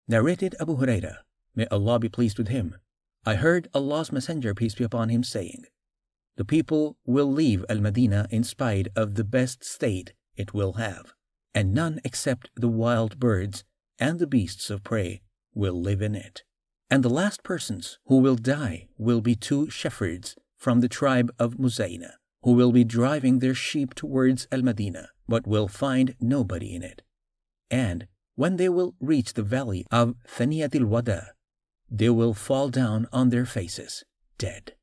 Narrated Abu Huraira, may Allah be pleased with him, I heard Allah's Messenger, peace be upon him, saying, the people will leave Al-Madinah in spite of the best state it will have, and none except the wild birds and the beasts of prey will live in it. And the last persons who will die will be 2 shepherds from the tribe of Muzayna, who will be driving their sheep towards Al-Madinah, but will find nobody in it. And when they will reach the valley of Thaniyatil Wada, they will fall down on their faces, dead.